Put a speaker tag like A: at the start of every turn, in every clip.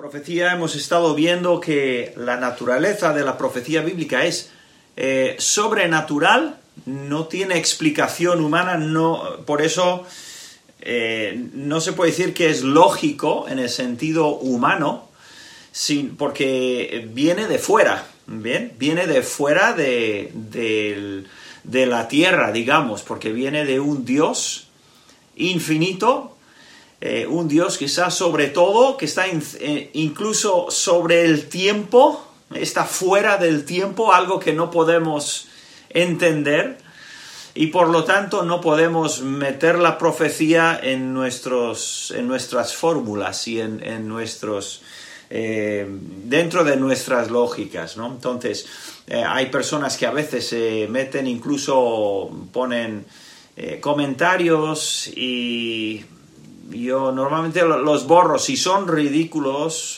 A: Profecía hemos estado viendo que la naturaleza de la profecía bíblica es sobrenatural, no tiene explicación humana, por eso no se puede decir que es lógico en el sentido humano, porque viene de fuera, ¿bien? Viene de fuera de la tierra, digamos, porque viene de un Dios infinito, un Dios quizás sobre todo, que está incluso sobre el tiempo, está fuera del tiempo, algo que no podemos entender, y por lo tanto no podemos meter la profecía en nuestras fórmulas y en nuestros dentro de nuestras lógicas, ¿no? Entonces hay personas que a veces se meten, incluso ponen comentarios, y yo normalmente los borro si son ridículos,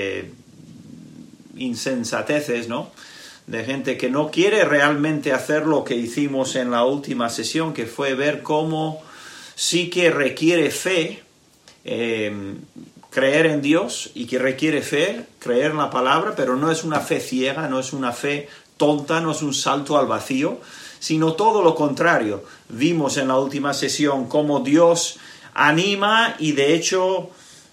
A: insensateces, ¿no? De gente que no quiere realmente hacer lo que hicimos en la última sesión, que fue ver cómo sí que requiere fe, creer en Dios, y que requiere fe, creer en la palabra, pero no es una fe ciega, no es una fe tonta, no es un salto al vacío, sino todo lo contrario. Vimos en la última sesión cómo Dios anima y de hecho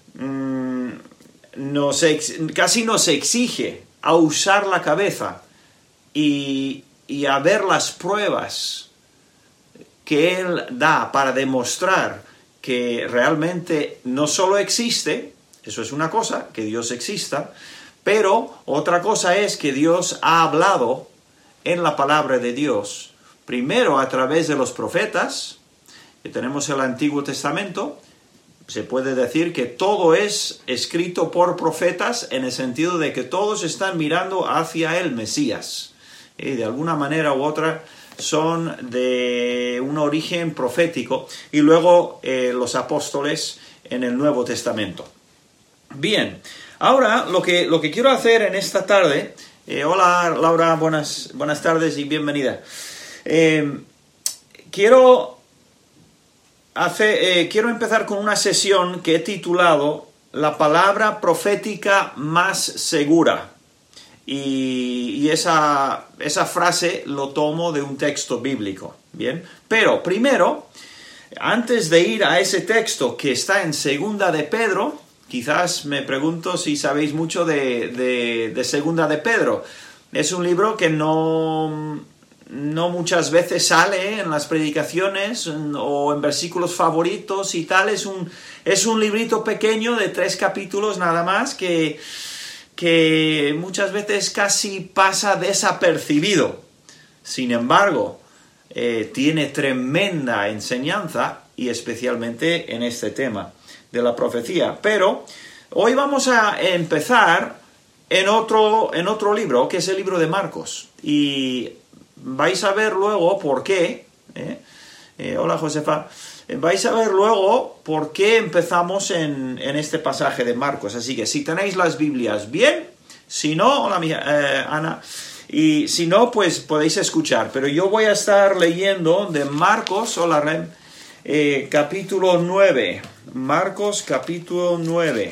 A: casi nos exige a usar la cabeza y a ver las pruebas que Él da para demostrar que realmente no solo existe, eso es una cosa, que Dios exista, pero otra cosa es que Dios ha hablado en la palabra de Dios, primero a través de los profetas, que tenemos el Antiguo Testamento. Se puede decir que todo es escrito por profetas, en el sentido de que todos están mirando hacia el Mesías. De alguna manera u otra son de un origen profético. Y luego los apóstoles en el Nuevo Testamento. Bien, ahora lo que quiero hacer en esta tarde... hola Laura, buenas tardes y bienvenida. Quiero empezar con una sesión que he titulado La palabra profética más segura. Y esa frase lo tomo de un texto bíblico. Bien, pero primero, antes de ir a ese texto que está en Segunda de Pedro, quizás me pregunto si sabéis mucho de Segunda de Pedro. Es un libro que no muchas veces sale en las predicaciones o en versículos favoritos y tal. Es un librito pequeño de 3 capítulos nada más que muchas veces casi pasa desapercibido. Sin embargo, tiene tremenda enseñanza, y especialmente en este tema de la profecía. Pero hoy vamos a empezar en otro libro, que es el libro de Marcos, y vais a ver luego por qué. Hola Josefa. Vais a ver luego por qué empezamos en este pasaje de Marcos. Así que si tenéis las Biblias, bien. Si no, hola Ana. Y si no, pues podéis escuchar. Pero yo voy a estar leyendo de Marcos, hola Rem, capítulo 9. Marcos capítulo 9.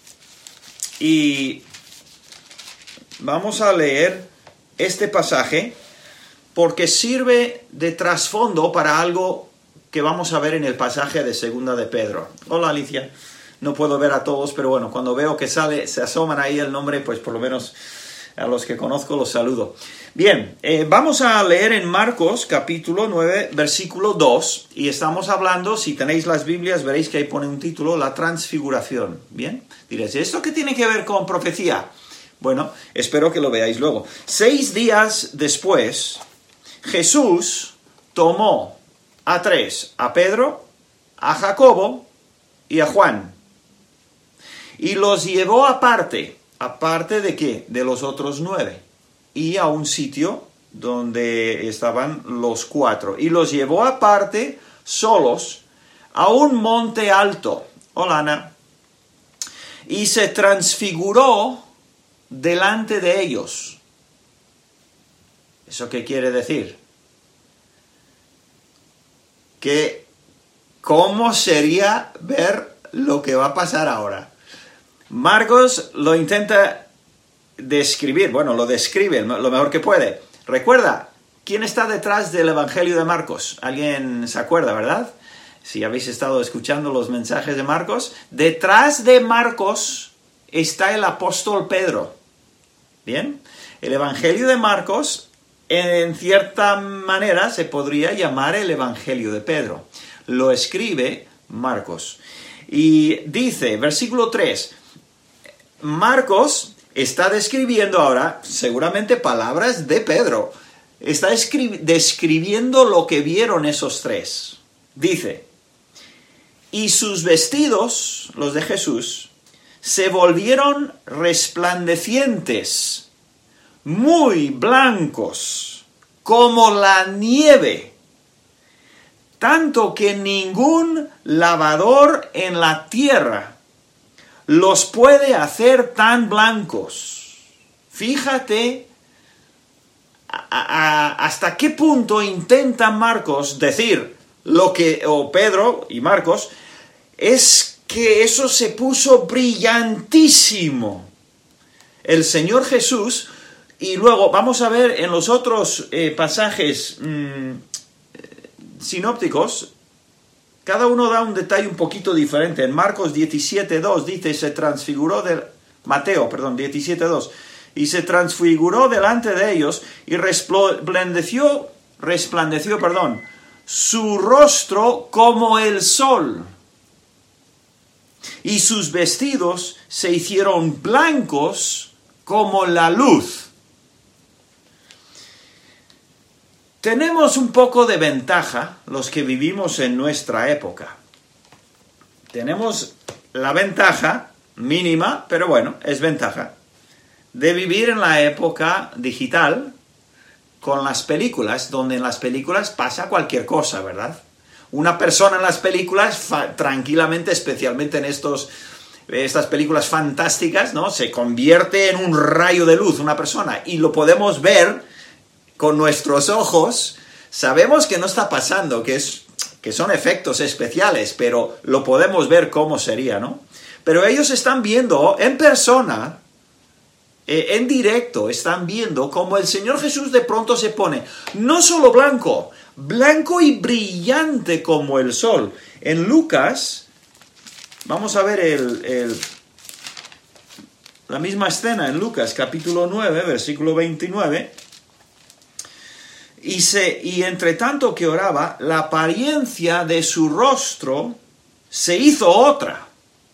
A: Y vamos a leer este pasaje porque sirve de trasfondo para algo que vamos a ver en el pasaje de Segunda de Pedro. Hola Alicia, no puedo ver a todos, pero bueno, cuando veo que se asoman ahí el nombre, pues por lo menos a los que conozco los saludo. Bien, vamos a leer en Marcos capítulo 9, versículo 2, y estamos hablando, si tenéis las Biblias, veréis que ahí pone un título, la transfiguración. Bien, diréis, ¿esto qué tiene que ver con profecía? Bueno, espero que lo veáis luego. 6 días después, Jesús tomó a 3, a Pedro, a Jacobo y a Juan, y los llevó aparte de ¿qué? De los otros 9, y a un sitio donde estaban los 4, y los llevó aparte, solos, a un monte alto. Hola Ana. Y se transfiguró delante de ellos. ¿Eso qué quiere decir? Que ¿cómo sería ver lo que va a pasar ahora? Marcos lo intenta describir, bueno, lo describe lo mejor que puede. Recuerda, ¿quién está detrás del Evangelio de Marcos? ¿Alguien se acuerda, verdad? Si habéis estado escuchando los mensajes de Marcos, detrás de Marcos está el apóstol Pedro. ¿Bien? El Evangelio de Marcos, en cierta manera, se podría llamar el Evangelio de Pedro. Lo escribe Marcos. Y dice, versículo 3, Marcos está describiendo ahora, seguramente, palabras de Pedro. Está describiendo lo que vieron esos tres. Dice, y sus vestidos, los de Jesús, se volvieron resplandecientes, muy blancos, como la nieve, tanto que ningún lavador en la tierra los puede hacer tan blancos. Fíjate hasta qué punto intenta Marcos decir o Pedro y Marcos, es que eso se puso brillantísimo. El Señor Jesús, y luego vamos a ver en los otros pasajes sinópticos, cada uno da un detalle un poquito diferente. En Marcos 17:2 dice, Mateo 17:2, y se transfiguró delante de ellos y resplandeció, su rostro como el sol, y sus vestidos se hicieron blancos como la luz. Tenemos un poco de ventaja los que vivimos en nuestra época. Tenemos la ventaja mínima, pero bueno, es ventaja, de vivir en la época digital con las películas, donde en las películas pasa cualquier cosa, ¿verdad? Una persona en las películas, tranquilamente, especialmente en estas películas fantásticas, ¿no? Se convierte en un rayo de luz una persona, y lo podemos ver con nuestros ojos. Sabemos que no está pasando, que son efectos especiales, pero lo podemos ver cómo sería, ¿no? Pero ellos están viendo en persona, en directo, están viendo cómo el Señor Jesús de pronto se pone no solo blanco y brillante como el sol. En Lucas, vamos a ver la misma escena en Lucas capítulo 9, versículo 29. Y entre tanto que oraba, la apariencia de su rostro se hizo otra.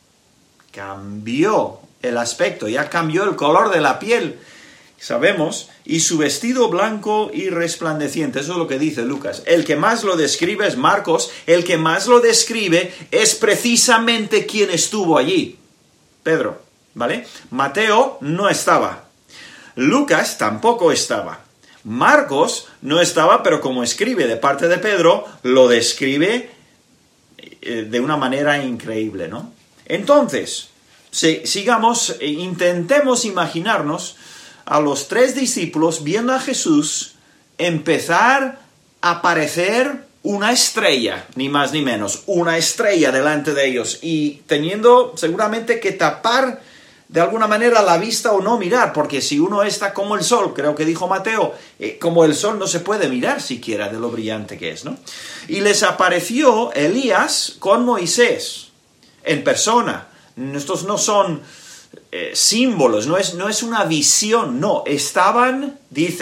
A: Cambió el aspecto, ya cambió el color de la piel, sabemos, y su vestido blanco y resplandeciente. Eso es lo que dice Lucas. El que más lo describe es Marcos. El que más lo describe es precisamente quien estuvo allí, Pedro, ¿vale? Mateo no estaba. Lucas tampoco estaba. Marcos no estaba, pero como escribe de parte de Pedro, lo describe de una manera increíble, ¿no? Entonces, intentemos imaginarnos a los tres discípulos viendo a Jesús empezar a aparecer una estrella, ni más ni menos, una estrella delante de ellos, y teniendo seguramente que tapar de alguna manera la vista o no mirar, porque si uno está como el sol, creo que dijo Mateo, como el sol no se puede mirar siquiera de lo brillante que es, ¿no? Y les apareció Elías con Moisés en persona. Estos no son símbolos, no es una visión, no. Estaban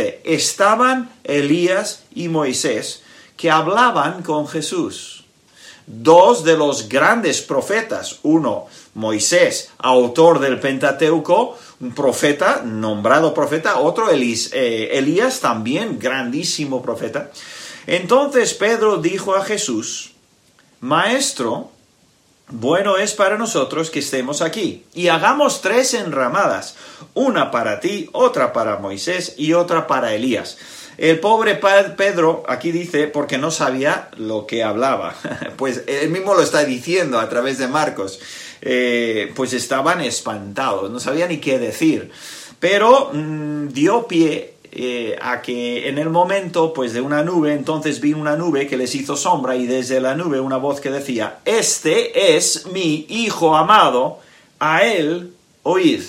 A: Elías y Moisés que hablaban con Jesús. Dos de los grandes profetas, uno Moisés, autor del Pentateuco, un profeta, nombrado profeta, otro Elías, también grandísimo profeta. Entonces Pedro dijo a Jesús, Maestro, bueno es para nosotros que estemos aquí, y hagamos 3 enramadas, una para ti, otra para Moisés y otra para Elías. El pobre Pedro aquí dice porque no sabía lo que hablaba. Pues él mismo lo está diciendo a través de Marcos. Pues estaban espantados, no sabía ni qué decir. Pero dio pie a que en el momento pues de una nube, entonces vino una nube que les hizo sombra, y desde la nube una voz que decía, este es mi Hijo amado, a él oíd.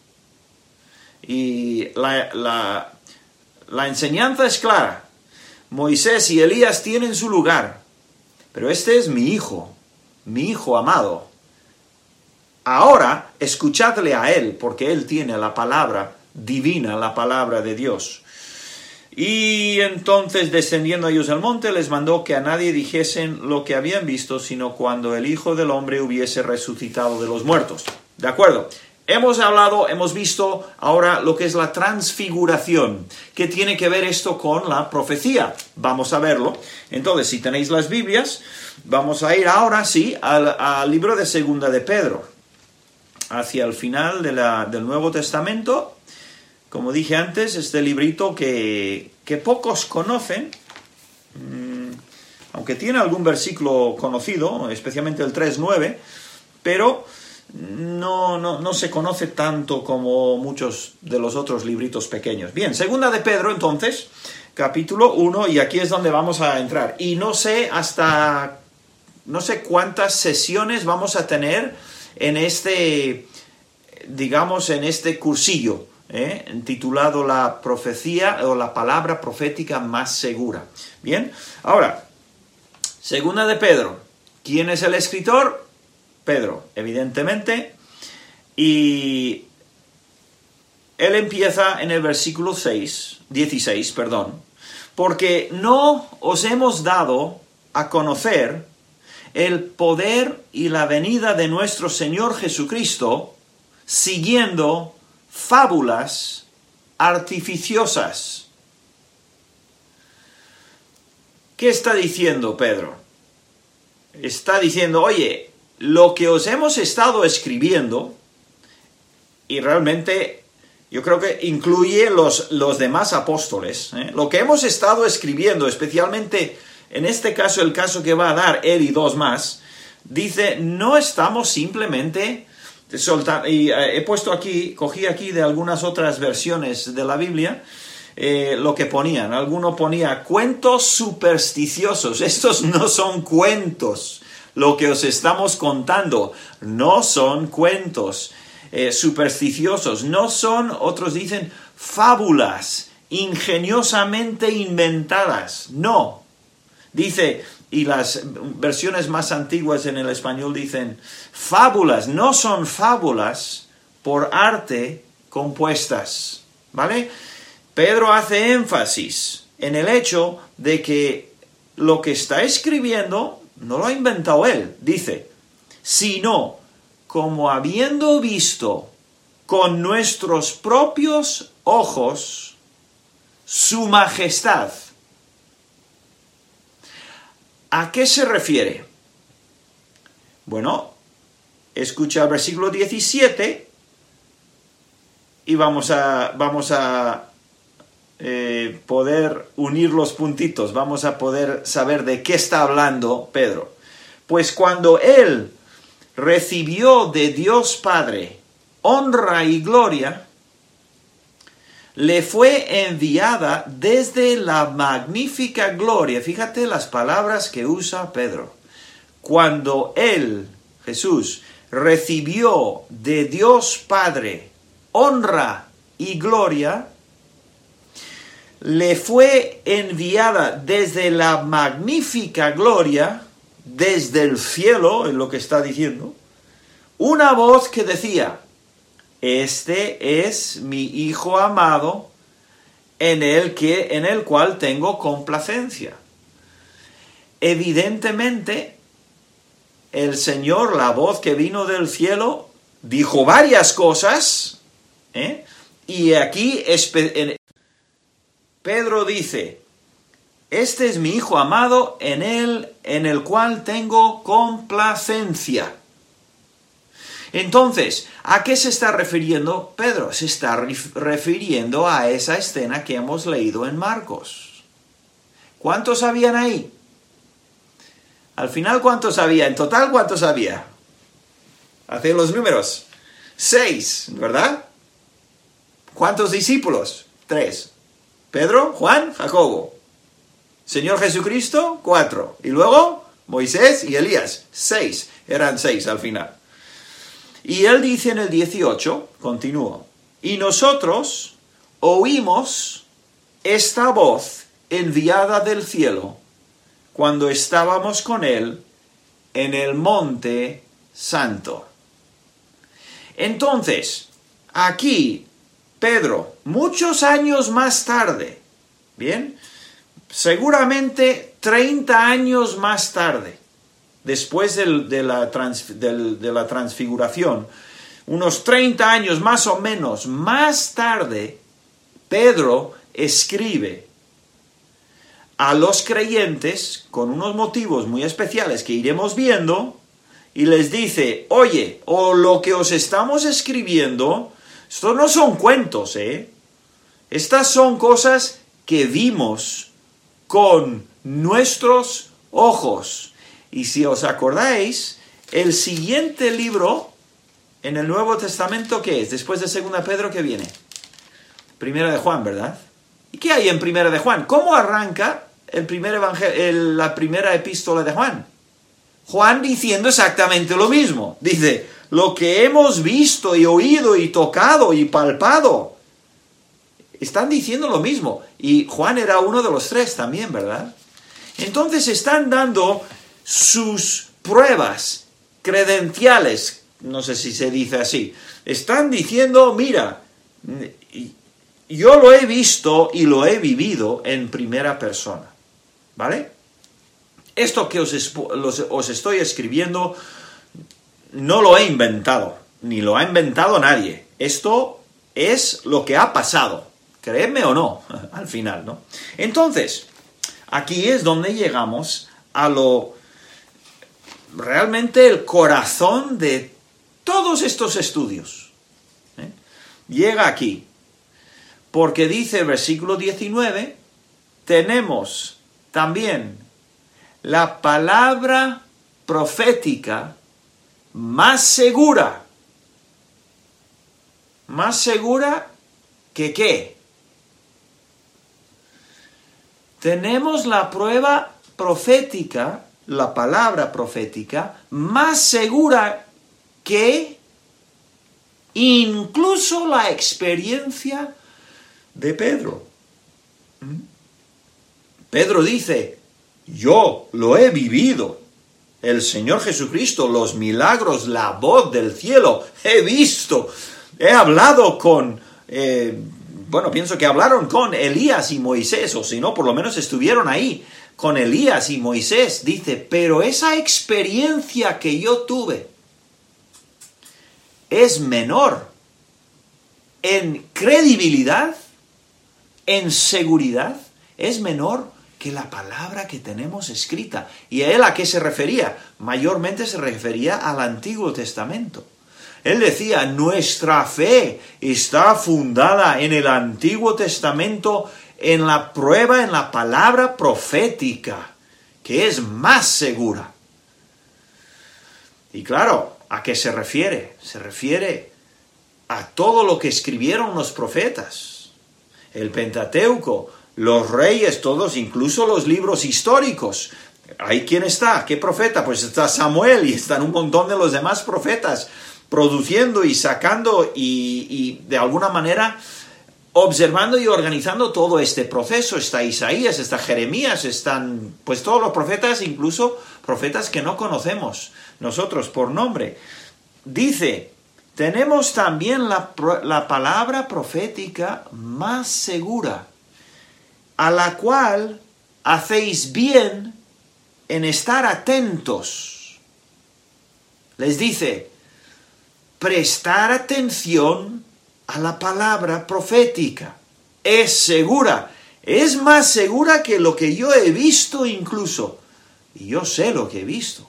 A: Y la enseñanza es clara. Moisés y Elías tienen su lugar, pero este es mi hijo amado. Ahora escuchadle a él, porque él tiene la palabra divina, la palabra de Dios. Y entonces, descendiendo ellos al monte, les mandó que a nadie dijesen lo que habían visto, sino cuando el Hijo del Hombre hubiese resucitado de los muertos. ¿De acuerdo? Hemos visto ahora lo que es la transfiguración. ¿Qué tiene que ver esto con la profecía? Vamos a verlo. Entonces, si tenéis las Biblias, vamos a ir ahora, sí, al libro de Segunda de Pedro. Hacia el final del Nuevo Testamento. Como dije antes, este librito que pocos conocen, aunque tiene algún versículo conocido, especialmente el 3:9, pero no se conoce tanto como muchos de los otros libritos pequeños. Bien, Segunda de Pedro, entonces, capítulo 1, y aquí es donde vamos a entrar. Y no sé cuántas sesiones vamos a tener en este cursillo, titulado La profecía o la palabra profética más segura. Bien, ahora, Segunda de Pedro. ¿Quién es el escritor? Pedro, evidentemente, y él empieza en el versículo 16, porque no os hemos dado a conocer el poder y la venida de nuestro Señor Jesucristo, siguiendo fábulas artificiosas. ¿Qué está diciendo Pedro? Está diciendo, oye, lo que os hemos estado escribiendo, y realmente yo creo que incluye los demás apóstoles, lo que hemos estado escribiendo, especialmente en este caso, el caso que va a dar él y dos más, dice, no estamos simplemente soltando, y cogí aquí de algunas otras versiones de la Biblia, lo que ponían. Alguno ponía cuentos supersticiosos. Estos no son cuentos. Lo que os estamos contando no son cuentos supersticiosos. No son, otros dicen, fábulas ingeniosamente inventadas. No. Dice, y las versiones más antiguas en el español dicen, fábulas. No son fábulas por arte compuestas. ¿Vale? Pedro hace énfasis en el hecho de que lo que está escribiendo no lo ha inventado él, dice, sino como habiendo visto con nuestros propios ojos su majestad. ¿A qué se refiere? Bueno, escucha el versículo 17 y vamos a poder unir los puntitos, vamos a poder saber de qué está hablando Pedro. Pues cuando él recibió de Dios Padre honra y gloria, le fue enviada desde la magnífica gloria. Fíjate las palabras que usa Pedro. Cuando él, Jesús, recibió de Dios Padre honra y gloria, le fue enviada desde la magnífica gloria, desde el cielo, es lo que está diciendo, una voz que decía, este es mi Hijo amado, en el cual tengo complacencia. Evidentemente, el Señor, la voz que vino del cielo, dijo varias cosas, y aquí Pedro dice, este es mi Hijo amado, en el cual tengo complacencia. Entonces, ¿a qué se está refiriendo Pedro? Se está refiriendo a esa escena que hemos leído en Marcos. ¿Cuántos habían ahí? Al final, ¿cuántos había? En total, ¿cuántos había? Hacen los números. 6, ¿verdad? ¿Cuántos discípulos? 3. Pedro, Juan, Jacobo. Señor Jesucristo, 4. Y luego Moisés y Elías, 6. Eran 6 al final. Y él dice en el 18, continúo, y nosotros oímos esta voz enviada del cielo cuando estábamos con él en el monte santo. Entonces, aquí, Pedro, muchos años más tarde, ¿bien? Seguramente 30 años más tarde, después de la transfiguración, unos 30 años más o menos más tarde, Pedro escribe a los creyentes con unos motivos muy especiales que iremos viendo y les dice, oye, o lo que os estamos escribiendo, esto no son cuentos, estas son cosas que vimos con nuestros ojos. Y si os acordáis, el siguiente libro en el Nuevo Testamento, ¿qué es? Después de 2 Pedro, ¿qué viene? Primera de Juan, ¿verdad? ¿Y qué hay en Primera de Juan? ¿Cómo arranca la primera epístola de Juan? Juan diciendo exactamente lo mismo. Dice, lo que hemos visto y oído y tocado y palpado. Están diciendo lo mismo. Y Juan era uno de los tres también, ¿verdad? Entonces están dando sus pruebas credenciales, no sé si se dice así. Están diciendo, mira, yo lo he visto y lo he vivido en primera persona, ¿vale? Esto que os estoy escribiendo no lo he inventado, ni lo ha inventado nadie. Esto es lo que ha pasado, creedme o no, al final, ¿no? Entonces, aquí es donde llegamos a realmente el corazón de todos estos estudios. Llega aquí, porque dice el versículo 19, tenemos también la palabra profética más segura que ¿qué? Tenemos la prueba profética, la palabra profética, más segura que incluso la experiencia de Pedro. Pedro dice, yo lo he vivido. El Señor Jesucristo, los milagros, la voz del cielo, he visto. He hablado con, pienso que hablaron con Elías y Moisés, o si no, por lo menos estuvieron ahí con Elías y Moisés. Dice, pero esa experiencia que yo tuve es menor en credibilidad, en seguridad, es menor que la palabra que tenemos escrita. ¿Y a él a qué se refería? Mayormente se refería al Antiguo Testamento. Él decía, nuestra fe está fundada en el Antiguo Testamento, en la prueba, en la palabra profética, que es más segura. Y claro, ¿a qué se refiere? Se refiere a todo lo que escribieron los profetas. El Pentateuco, los reyes, todos, incluso los libros históricos. ¿Ahí quién está? ¿Qué profeta? Pues está Samuel y están un montón de los demás profetas produciendo y sacando y de alguna manera observando y organizando todo este proceso. Está Isaías, está Jeremías, están pues todos los profetas, incluso profetas que no conocemos nosotros por nombre. Dice, tenemos también la palabra profética más segura, a la cual hacéis bien en estar atentos. Les dice, prestar atención a la palabra profética. Es segura, es más segura que lo que yo he visto incluso. Y yo sé lo que he visto.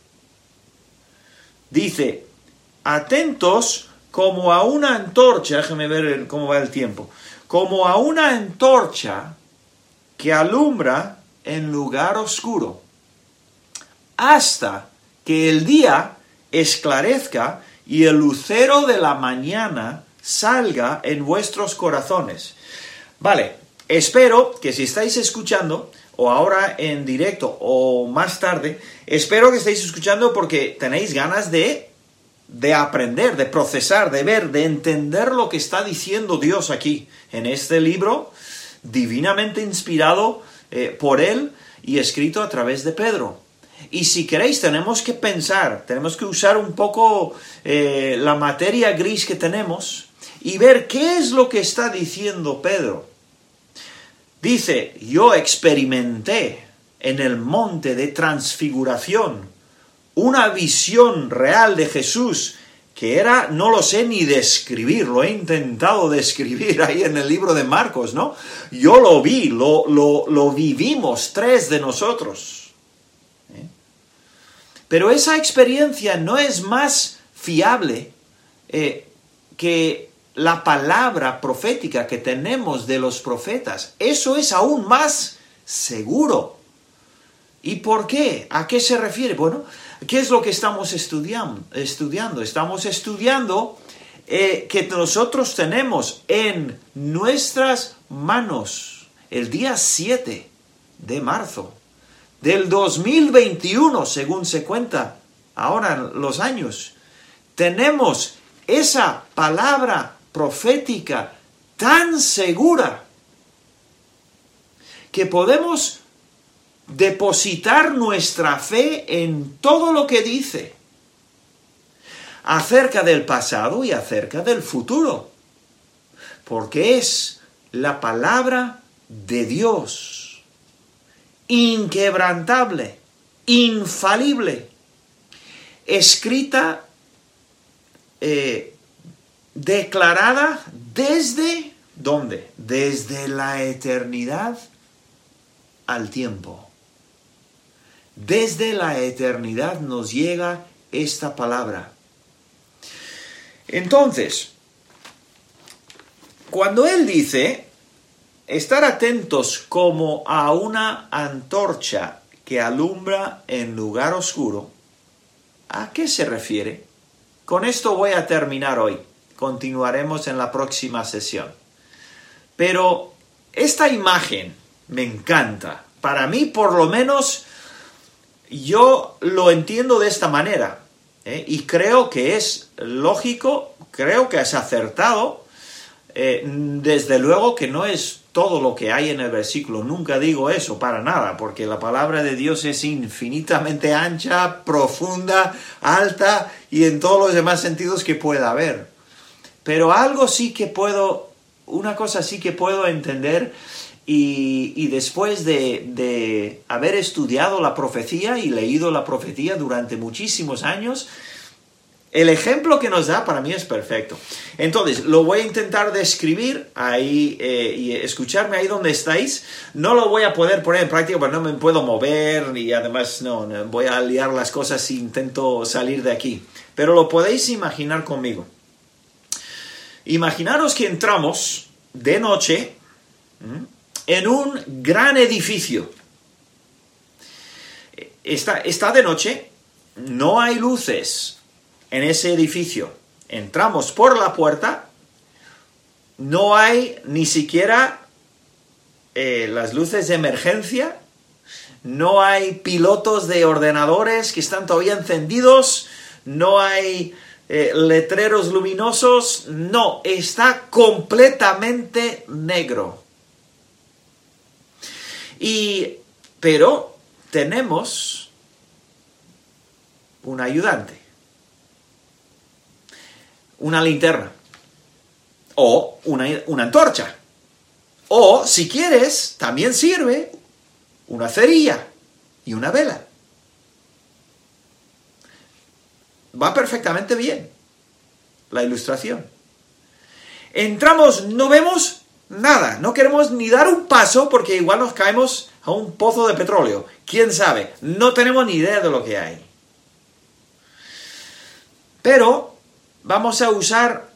A: Dice, atentos como a una antorcha, déjame ver cómo va el tiempo, como a una antorcha que alumbra en lugar oscuro, hasta que el día esclarezca y el lucero de la mañana salga en vuestros corazones. Vale, espero que si estáis escuchando, o ahora en directo, o más tarde, espero que estéis escuchando porque tenéis ganas de de aprender, de procesar, de ver, de entender lo que está diciendo Dios aquí, en este libro divinamente inspirado por Él y escrito a través de Pedro. Y si queréis, tenemos que pensar, tenemos que usar un poco la materia gris que tenemos y ver qué es lo que está diciendo Pedro. Dice, yo experimenté en el monte de transfiguración una visión real de Jesús que era, no lo sé ni describir, lo he intentado describir ahí en el libro de Marcos, ¿no? Yo lo vi, lo vivimos, 3 de nosotros. Pero esa experiencia no es más fiable que la palabra profética que tenemos de los profetas. Eso es aún más seguro. ¿Y por qué? ¿A qué se refiere? Bueno, ¿qué es lo que estamos estudiando? Estamos estudiando que nosotros tenemos en nuestras manos el día 7 de marzo del 2021, según se cuenta ahora los años. Tenemos esa palabra profética tan segura que podemos depositar nuestra fe en todo lo que dice acerca del pasado y acerca del futuro, porque es la palabra de Dios, inquebrantable, infalible, escrita, declarada desde, ¿dónde? Desde la eternidad al tiempo. Desde la eternidad nos llega esta palabra. Entonces, cuando él dice estar atentos como a una antorcha que alumbra en lugar oscuro, ¿a qué se refiere? Con esto voy a terminar hoy. Continuaremos en la próxima sesión. Pero esta imagen me encanta. Para mí, por lo menos, yo lo entiendo de esta manera, y creo que es lógico, creo que es acertado. Desde luego que no es todo lo que hay en el versículo, nunca digo eso para nada, porque la palabra de Dios es infinitamente ancha, profunda, alta y en todos los demás sentidos que pueda haber. Pero algo sí que puedo, una cosa sí que puedo entender. Y después de haber estudiado la profecía y leído la profecía durante muchísimos años, el ejemplo que nos da para mí es perfecto. Entonces, lo voy a intentar describir ahí y escucharme ahí donde estáis. No lo voy a poder poner en práctica porque no me puedo mover y además no voy a liar las cosas si intento salir de aquí. Pero lo podéis imaginar conmigo. Imaginaros que entramos de noche en un gran edificio. Está de noche, no hay luces en ese edificio. Entramos por la puerta, no hay ni siquiera las luces de emergencia, no hay pilotos de ordenadores que están todavía encendidos, no hay letreros luminosos, no, está completamente negro. Pero tenemos un ayudante, una linterna o una antorcha. O, si quieres, también sirve una cerilla y una vela. Va perfectamente bien la ilustración. Entramos, no vemos nada, no queremos ni dar un paso porque igual nos caemos a un pozo de petróleo. ¿Quién sabe? No tenemos ni idea de lo que hay. Pero vamos a usar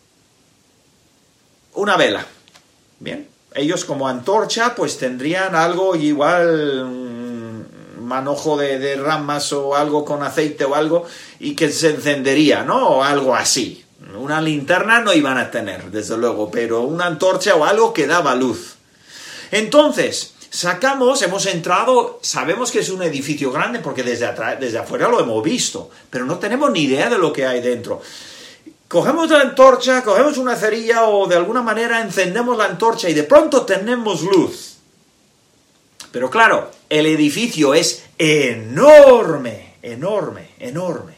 A: una vela. Bien, ellos como antorcha pues tendrían algo igual, manojo de ramas o algo con aceite o algo y que se encendería, ¿no? O algo así. Una linterna no iban a tener, desde luego, pero una antorcha o algo que daba luz. Entonces, hemos entrado, sabemos que es un edificio grande porque desde afuera lo hemos visto, pero no tenemos ni idea de lo que hay dentro. Cogemos la antorcha, cogemos una cerilla o de alguna manera encendemos la antorcha y de pronto tenemos luz. Pero claro, el edificio es enorme, enorme, enorme.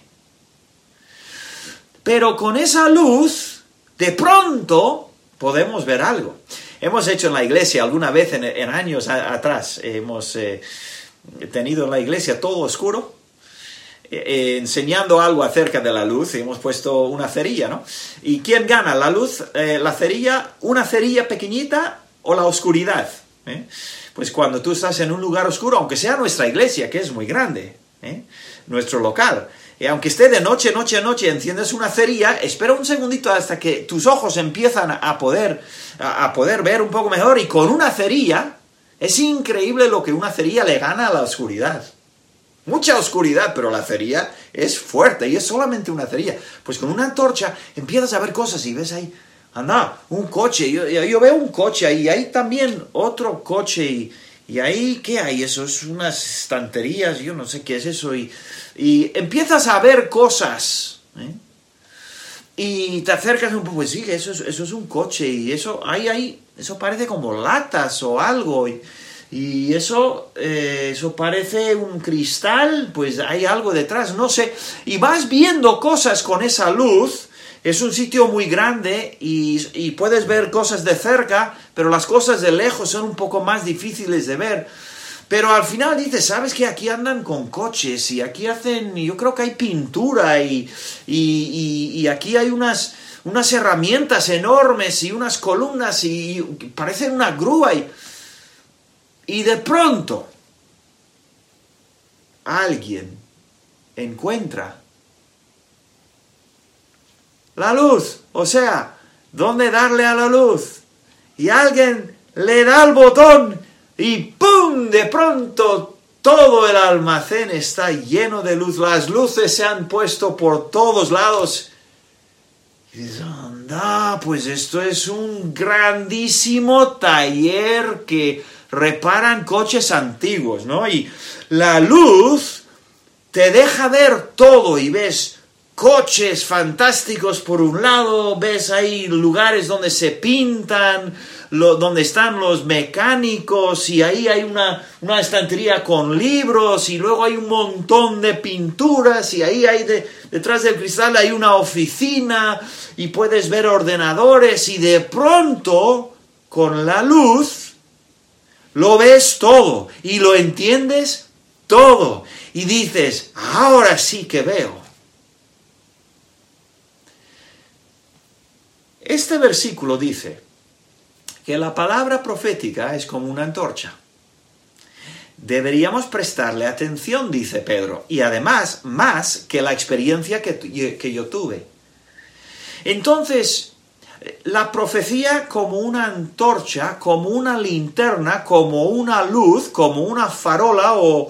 A: Pero con esa luz, de pronto podemos ver algo. Hemos hecho en la iglesia alguna vez en años atrás, hemos tenido en la iglesia todo oscuro, enseñando algo acerca de la luz, y hemos puesto una cerilla, ¿no? ¿Y quién gana? ¿La luz, la cerilla, una cerilla pequeñita o la oscuridad? Pues cuando tú estás en un lugar oscuro, aunque sea nuestra iglesia, que es muy grande, nuestro local, aunque esté de noche, enciendes una cerilla, espera un segundito hasta que tus ojos empiezan a poder ver un poco mejor, y con una cerilla, es increíble lo que una cerilla le gana a la oscuridad. Mucha oscuridad, pero la cerilla es fuerte y es solamente una cerilla. Pues con una antorcha empiezas a ver cosas y ves ahí, anda, un coche, yo veo un coche ahí, y hay también otro coche, y ahí, ¿qué hay? Eso es unas estanterías, yo no sé qué es eso, y empiezas a ver cosas, y te acercas un poco, pues sí, eso es un coche, y eso eso parece como latas o algo, y eso parece un cristal, pues hay algo detrás, no sé, y vas viendo cosas con esa luz. Es un sitio muy grande y puedes ver cosas de cerca, pero las cosas de lejos son un poco más difíciles de ver. Pero al final dices, ¿sabes qué? Aquí andan con coches y aquí yo creo que hay pintura y aquí hay unas herramientas enormes y unas columnas y parecen una grúa y de pronto alguien encuentra la luz, o sea, ¿dónde darle a la luz? Y alguien le da el botón y ¡pum! De pronto todo el almacén está lleno de luz. Las luces se han puesto por todos lados. Y dices, anda, pues esto es un grandísimo taller que reparan coches antiguos, ¿no? Y la luz te deja ver todo y ves coches fantásticos por un lado, ves ahí lugares donde se pintan, donde están los mecánicos, y ahí hay una estantería con libros, y luego hay un montón de pinturas, y ahí hay detrás del cristal hay una oficina, y puedes ver ordenadores, y de pronto, con la luz, lo ves todo, y lo entiendes todo, y dices, ahora sí que veo. Este versículo dice que la palabra profética es como una antorcha. Deberíamos prestarle atención, dice Pedro, y además más que la experiencia que yo tuve. Entonces, la profecía como una antorcha, como una linterna, como una luz, como una farola o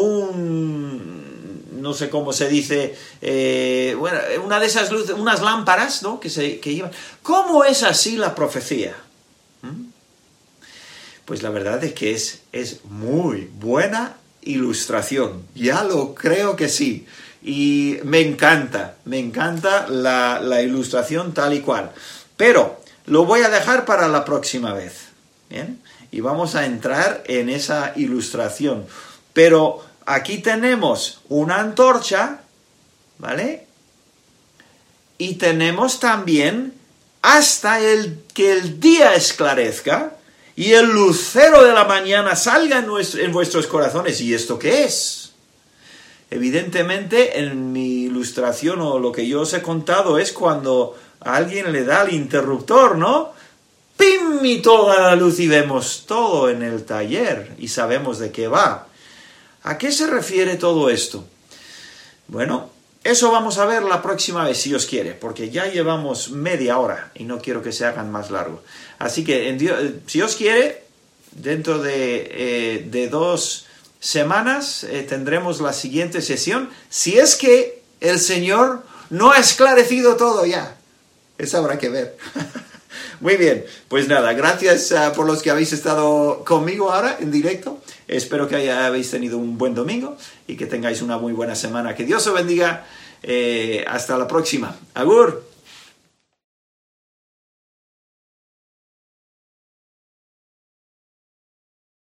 A: no sé cómo se dice, una de esas luces, unas lámparas, ¿no? que llevan. ¿Cómo es así la profecía? Pues la verdad es que es muy buena ilustración. Ya lo creo que sí. Y me encanta la ilustración tal y cual. Pero lo voy a dejar para la próxima vez. ¿Bien? Y vamos a entrar en esa ilustración. Pero aquí tenemos una antorcha, ¿vale? Y tenemos también hasta que el día esclarezca y el lucero de la mañana salga en vuestros corazones. ¿Y esto qué es? Evidentemente, en mi ilustración o lo que yo os he contado es cuando a alguien le da el interruptor, ¿no? ¡Pim! Y toda la luz y vemos todo en el taller y sabemos de qué va. ¿A qué se refiere todo esto? Bueno, eso vamos a ver la próxima vez, si Dios quiere, porque ya llevamos media hora y no quiero que se hagan más largos. Así que, si Dios quiere, dentro de 2 semanas tendremos la siguiente sesión, si es que el Señor no ha esclarecido todo ya. Eso habrá que ver. Muy bien, pues nada, gracias por los que habéis estado conmigo ahora en directo. Espero que habéis tenido un buen domingo y que tengáis una muy buena semana. Que Dios os bendiga. Hasta la próxima. Agur.